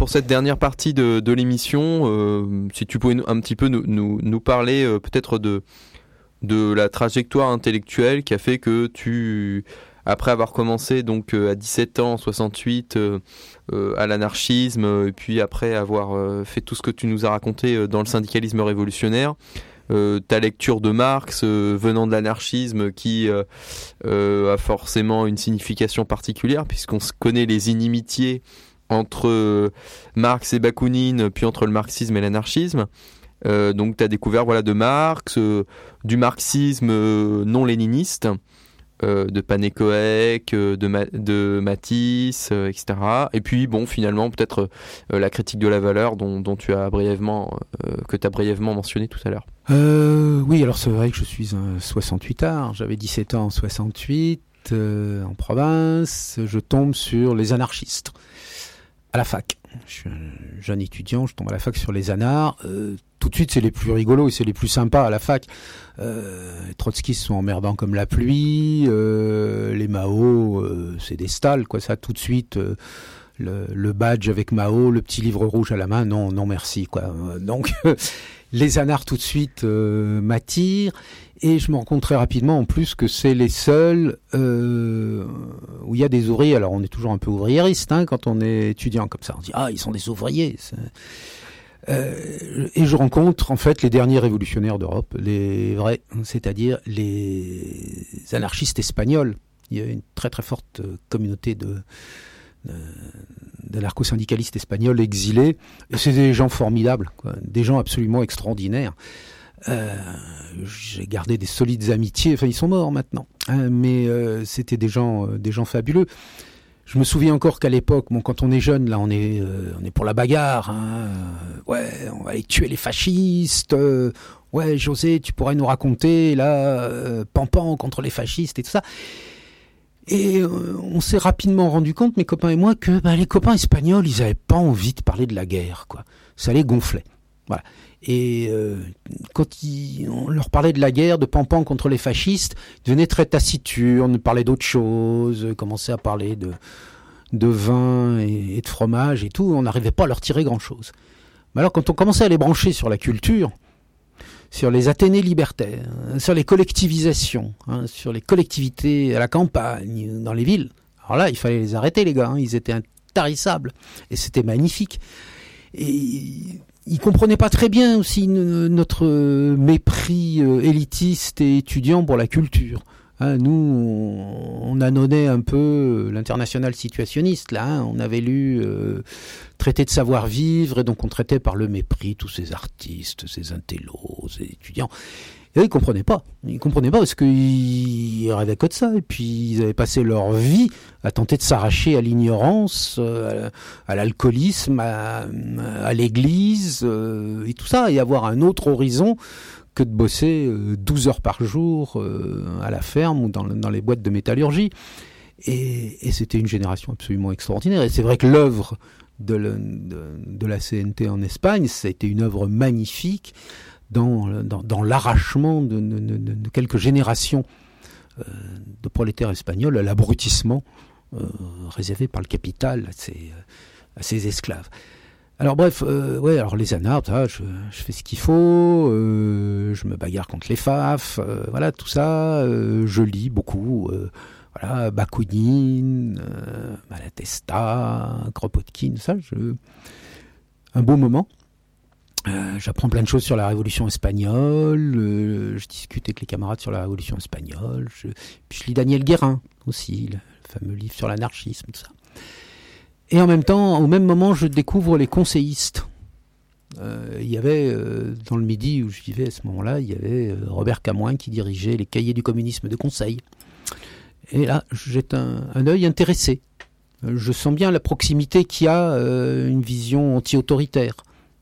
pour cette dernière partie de l'émission, si tu pouvais un petit peu nous parler peut-être de la trajectoire intellectuelle qui a fait que tu, après avoir commencé donc à 17 ans en 68 à l'anarchisme, et puis après avoir fait tout ce que tu nous as raconté dans le syndicalisme révolutionnaire, ta lecture de Marx venant de l'anarchisme qui a forcément une signification particulière puisqu'on se connaît les inimitiés entre Marx et Bakounine, puis entre le marxisme et l'anarchisme. Donc tu as découvert de Marx, du marxisme non léniniste, de Panécoek, de Matisse, etc. Et puis finalement peut-être la critique de la valeur dont tu as brièvement mentionné tout à l'heure. Oui, alors c'est vrai que je suis un 68ard, j'avais 17 ans en 68, en province, je tombe sur les anarchistes, à la fac. Je suis un jeune étudiant, je tombe à la fac sur les anars. Tout de suite, c'est les plus rigolos et c'est les plus sympas à la fac. Les trotskistes sont emmerdants comme la pluie. Les Mao, c'est des stalles, quoi. Ça, tout de suite, le badge avec Mao, le petit livre rouge à la main, non merci, quoi. Donc, les anars, tout de suite, m'attirent. Et je me rends compte très rapidement, en plus, que c'est les seuls où il y a des ouvriers. Alors, on est toujours un peu ouvriériste quand on est étudiant comme ça. On dit, ils sont des ouvriers. Et je rencontre, en fait, les derniers révolutionnaires d'Europe, les vrais, c'est-à-dire les anarchistes espagnols. Il y a une très très forte communauté d'anarcho-syndicalistes espagnols exilés. Et c'est des gens formidables, quoi, des gens absolument extraordinaires. J'ai gardé des solides amitiés, enfin ils sont morts maintenant, mais c'était des gens fabuleux. Je me souviens encore qu'à l'époque, quand on est jeune, là on est pour la bagarre, on va aller tuer les fascistes, José, tu pourrais nous raconter là Pampan contre les fascistes et tout ça. Et on s'est rapidement rendu compte, mes copains et moi, que les copains espagnols, ils avaient pas envie de parler de la guerre, quoi. Ça les gonflait. Voilà. Et quand on leur parlait de la guerre, de Pampan contre les fascistes, ils devenaient très taciturnes, parlaient d'autre chose, commençaient à parler de vin et de fromage et tout. On n'arrivait pas à leur tirer grand-chose. Mais alors quand on commençait à les brancher sur la culture, sur les athénées libertaires, sur les collectivisations, sur les collectivités à la campagne, dans les villes, alors là, il fallait les arrêter, les gars. Ils étaient intarissables. Et c'était magnifique. Et ils comprenaient pas très bien aussi notre mépris élitiste et étudiant pour la culture. Nous, on annonnait un peu l'international situationniste. Là, on avait lu Traité de savoir-vivre, et donc on traitait par le mépris tous ces artistes, ces intellos, ces étudiants. Et eux, ils comprenaient pas. Ils comprenaient pas parce qu'ils rêvaient que de ça. Et puis, ils avaient passé leur vie à tenter de s'arracher à l'ignorance, à l'alcoolisme, à l'église, et tout ça, et avoir un autre horizon que de bosser 12 heures par jour à la ferme ou dans les boîtes de métallurgie. Et c'était une génération absolument extraordinaire. Et c'est vrai que l'œuvre de la CNT en Espagne, ça a été une œuvre magnifique dans l'arrachement de quelques générations de prolétaires espagnols à l'abrutissement réservé par le capital à ses esclaves. Alors bref, alors les anards, je fais ce qu'il faut, je me bagarre contre les FAF, tout ça, je lis beaucoup, Bakounine, Malatesta, Kropotkin, ça, un beau moment. J'apprends plein de choses sur la Révolution espagnole, je discute avec les camarades sur la Révolution espagnole, puis je lis Daniel Guérin aussi, le fameux livre sur l'anarchisme, tout ça. Et en même temps, au même moment, je découvre les conseillistes. Il y avait, dans le Midi où je vivais à ce moment-là, il y avait Robert Camoin qui dirigeait les cahiers du communisme de Conseil. Et là, jette un œil intéressé. Je sens bien la proximité qu'il y a une vision anti-autoritaire.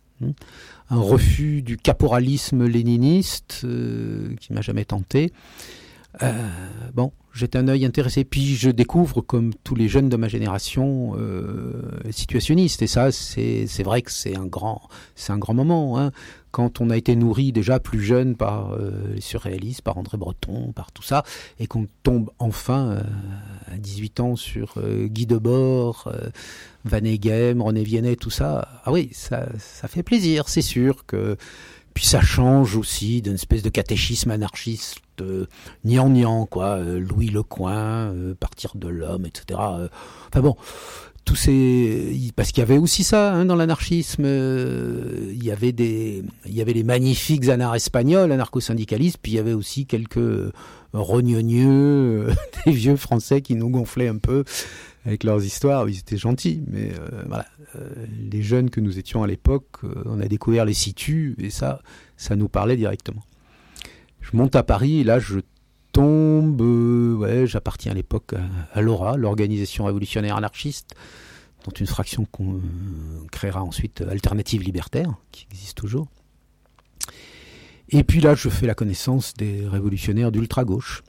Un refus du caporalisme léniniste qui m'a jamais tenté. jette un œil intéressé. Puis je découvre, comme tous les jeunes de ma génération, situationniste. Et ça, c'est vrai que c'est un grand moment. Hein. Quand on a été nourri déjà plus jeune par les surréalistes, par André Breton, par tout ça, et qu'on tombe enfin à 18 ans sur Guy Debord, Van Eghem, René Viennet, tout ça. Ah oui, ça fait plaisir, c'est sûr que... Puis ça change aussi d'une espèce de catéchisme anarchiste gnangnan, quoi. Louis Lecoing, Partir de l'homme, etc. Enfin bon, parce qu'il y avait aussi ça hein, dans l'anarchisme. Il y avait les magnifiques espagnols, anarcho-syndicalistes, puis il y avait aussi quelques rognogneux, des vieux Français qui nous gonflaient un peu avec leurs histoires. Ils étaient gentils, mais voilà. Les jeunes que nous étions à l'époque, on a découvert les situs, et ça nous parlait directement. Je monte à Paris, et là je tombe, j'appartiens à l'époque à l'ORA, l'Organisation révolutionnaire anarchiste, dont une fraction qu'on créera ensuite Alternative libertaire, qui existe toujours. Et puis là, je fais la connaissance des révolutionnaires d'ultra-gauche.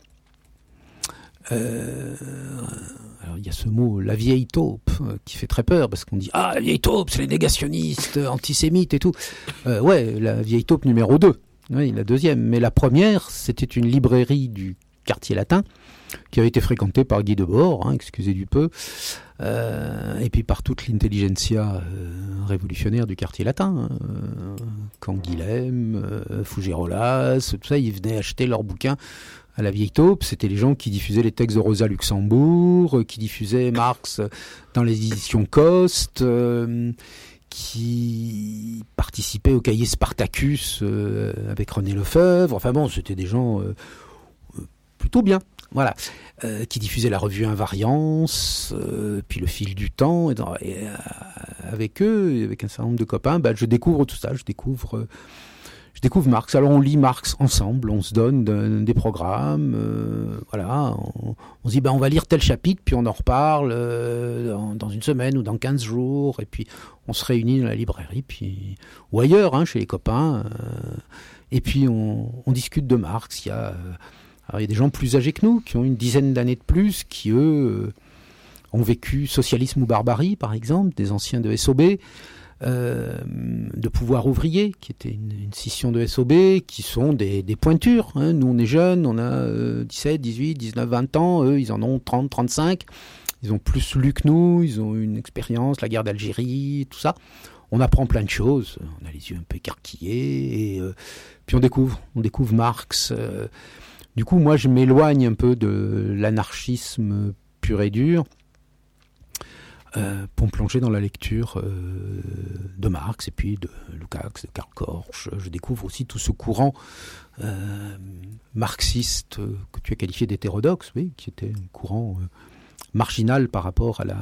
Alors il y a ce mot, la vieille taupe, qui fait très peur, parce qu'on dit « Ah, la vieille taupe, c'est les négationnistes, antisémites et tout ». La vieille taupe numéro 2, oui, la deuxième. Mais la première, c'était une librairie du quartier latin, qui avait été fréquentée par Guy Debord, hein, excusez du peu, et puis par toute l'intelligentsia révolutionnaire du quartier latin, Canguilhem, Fougerolas, tout ça, ils venaient acheter leurs bouquins à la vieille taupe. C'était les gens qui diffusaient les textes de Rosa Luxembourg, qui diffusaient Marx dans les éditions Coste, qui participaient au cahier Spartacus avec René Lefebvre. Enfin bon, c'était des gens plutôt bien. Voilà, qui diffusait la revue Invariance, puis Le Fil du Temps, et avec eux, avec un certain nombre de copains, je découvre tout ça, je découvre Marx. Alors on lit Marx ensemble, on se donne des programmes, voilà, on se dit on va lire tel chapitre, puis on en reparle dans une semaine ou dans 15 jours, et puis on se réunit dans la librairie, puis ou ailleurs, hein, chez les copains, et puis on discute de Marx. Alors, il y a des gens plus âgés que nous, qui ont une dizaine d'années de plus, qui, eux, ont vécu socialisme ou barbarie, par exemple, des anciens de SOB, de Pouvoir ouvrier, qui était une scission de SOB, qui sont des pointures. Hein. Nous, on est jeunes, on a 17, 18, 19, 20 ans. Eux, ils en ont 30, 35. Ils ont plus lu que nous, ils ont une expérience, la guerre d'Algérie, tout ça. On apprend plein de choses, on a les yeux un peu écarquillés, et puis on découvre Marx. Du coup, moi, je m'éloigne un peu de l'anarchisme pur et dur pour me plonger dans la lecture de Marx et puis de Lukács, de Karl Korsch. Je découvre aussi tout ce courant marxiste que tu as qualifié d'hétérodoxe, oui, qui était un courant marginal par rapport à la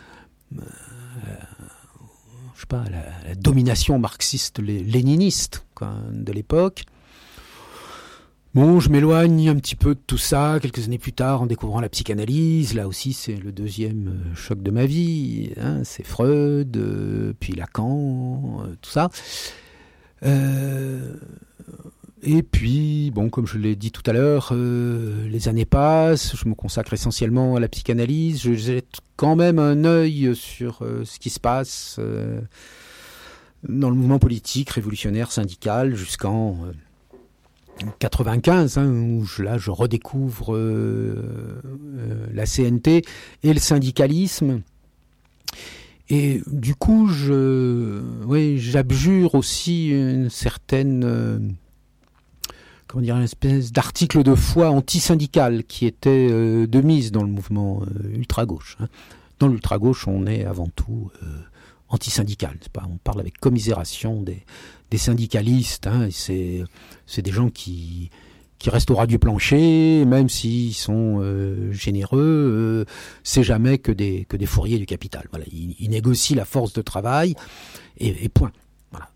domination marxiste-léniniste de l'époque. Bon, je m'éloigne un petit peu de tout ça quelques années plus tard en découvrant la psychanalyse. Là aussi, c'est le deuxième choc de ma vie. Hein, c'est Freud, puis Lacan, tout ça. Et puis, bon, comme je l'ai dit tout à l'heure, les années passent, je me consacre essentiellement à la psychanalyse. Je jette quand même un œil sur ce qui se passe dans le mouvement politique, révolutionnaire, syndical, jusqu'en 95, hein, où je redécouvre la CNT et le syndicalisme. Et du coup, j'abjure aussi une certaine, une espèce d'article de foi anti-syndical qui était de mise dans le mouvement ultra-gauche. Hein. Dans l'ultra-gauche, on est avant tout anti-syndical. On parle avec commisération des syndicalistes, hein, et c'est des gens qui restent au ras du plancher, même s'ils sont généreux, c'est jamais que des fourriers du capital. Voilà, ils négocient la force de travail et point. Voilà.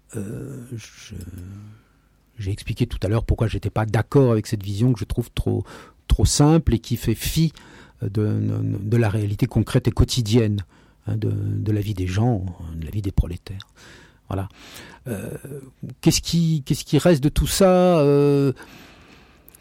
J'ai expliqué tout à l'heure pourquoi j'étais pas d'accord avec cette vision que je trouve trop simple et qui fait fi de la réalité concrète et quotidienne, hein, de la vie des gens, de la vie des prolétaires. Voilà. Qu'est-ce qui reste de tout ça ?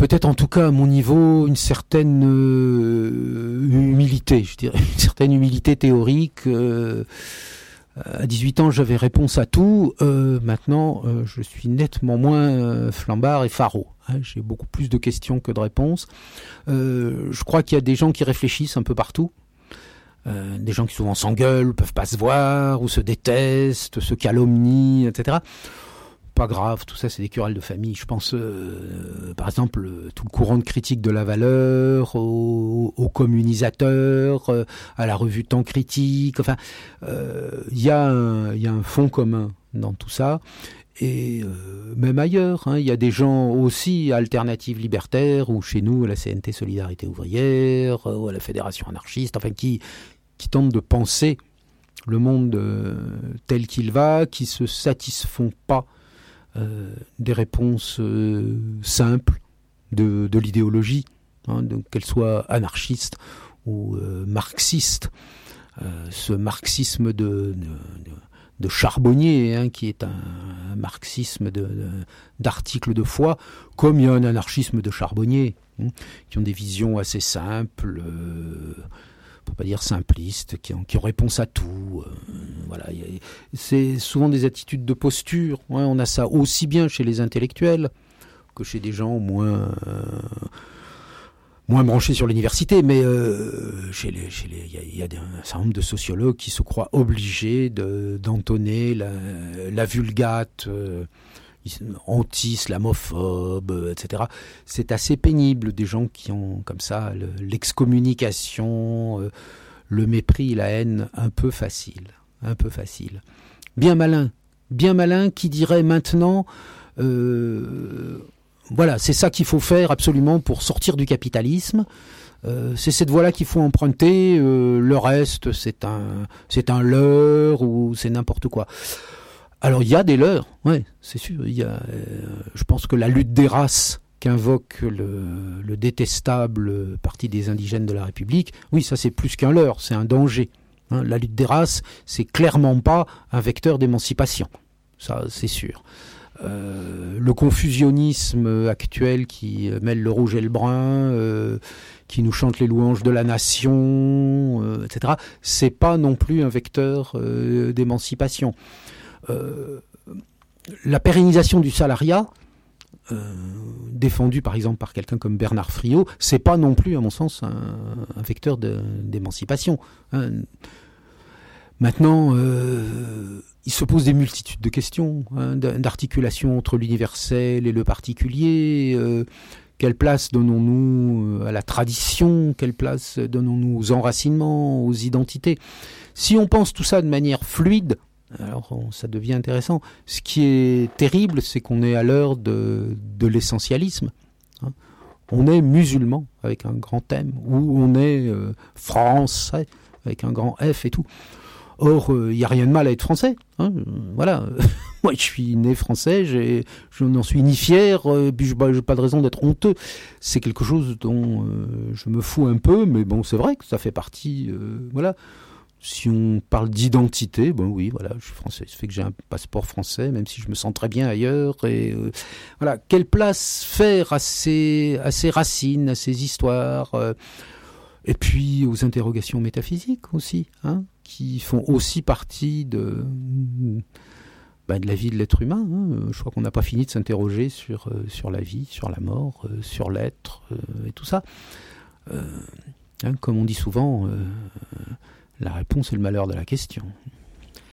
peut-être en tout cas à mon niveau, une certaine humilité, je dirais, une certaine humilité théorique. À 18 ans, j'avais réponse à tout. Maintenant, je suis nettement moins flambard et faraud. J'ai beaucoup plus de questions que de réponses. Je crois qu'il y a des gens qui réfléchissent un peu partout. Des gens qui souvent s'engueulent, peuvent pas se voir, ou se détestent, se calomnient, etc. Pas grave, tout ça c'est des querelles de famille. Je pense par exemple tout le courant de critique de la valeur, aux communisateurs, à la revue Temps Critique. Enfin, il y a un fond commun dans tout ça. Et même ailleurs, il y a des gens aussi alternatives libertaires, ou chez nous à la CNT Solidarité Ouvrière, ou à la Fédération Anarchiste, enfin qui tentent de penser le monde tel qu'il va, qui se satisfont pas des réponses simples de l'idéologie, qu'elle soit anarchiste ou marxiste. Ce marxisme de charbonnier, qui est un marxisme d'article de foi, comme il y a un anarchisme de charbonnier, qui ont des visions assez simples, pour pas dire simplistes, qui ont réponse à tout. Voilà, c'est souvent des attitudes de posture. On a ça aussi bien chez les intellectuels que chez des gens moins branchés sur l'université, mais il y a un certain nombre de sociologues qui se croient obligés d'entonner la vulgate anti-islamophobe, etc. C'est assez pénible, des gens qui ont comme ça l'excommunication, le mépris, la haine un peu facile. Bien malin qui dirait maintenant voilà, c'est ça qu'il faut faire absolument pour sortir du capitalisme. C'est cette voie-là qu'il faut emprunter. Le reste, c'est un leurre ou c'est n'importe quoi. Alors il y a des leurres, ouais, c'est sûr. Il y a, je pense que la lutte des races qu'invoque le détestable Parti des indigènes de la République, oui, ça c'est plus qu'un leurre, c'est un danger. La lutte des races, c'est clairement pas un vecteur d'émancipation. Ça, c'est sûr. Le confusionnisme actuel qui mêle le rouge et le brun, qui nous chante les louanges de la nation, etc., c'est pas non plus un vecteur d'émancipation. La pérennisation du salariat, défendue par exemple par quelqu'un comme Bernard Friot, c'est pas non plus, à mon sens, un vecteur d'émancipation. Maintenant, il se pose des multitudes de questions, d'articulation entre l'universel et le particulier. Quelle place donnons-nous à la tradition? Quelle place donnons-nous aux enracinements, aux identités? Si on pense tout ça de manière fluide, alors ça devient intéressant. Ce qui est terrible, c'est qu'on est à l'heure de l'essentialisme. On est musulman, avec un grand M, ou on est français, avec un grand F et tout. Or, il n'y a rien de mal à être français. Voilà. Moi, je suis né français, je n'en suis ni fier, puis je n'ai pas de raison d'être honteux. C'est quelque chose dont je me fous un peu, mais bon, c'est vrai que ça fait partie... voilà. Si on parle d'identité, bon oui, voilà, je suis français. Ça fait que j'ai un passeport français, même si je me sens très bien ailleurs. Et voilà, quelle place faire à ces racines, à ces histoires, et puis aux interrogations métaphysiques aussi, qui font aussi partie de la vie de l'être humain. Je crois qu'on n'a pas fini de s'interroger sur la vie, sur la mort, sur l'être et tout ça. Comme on dit souvent. La réponse est le malheur de la question.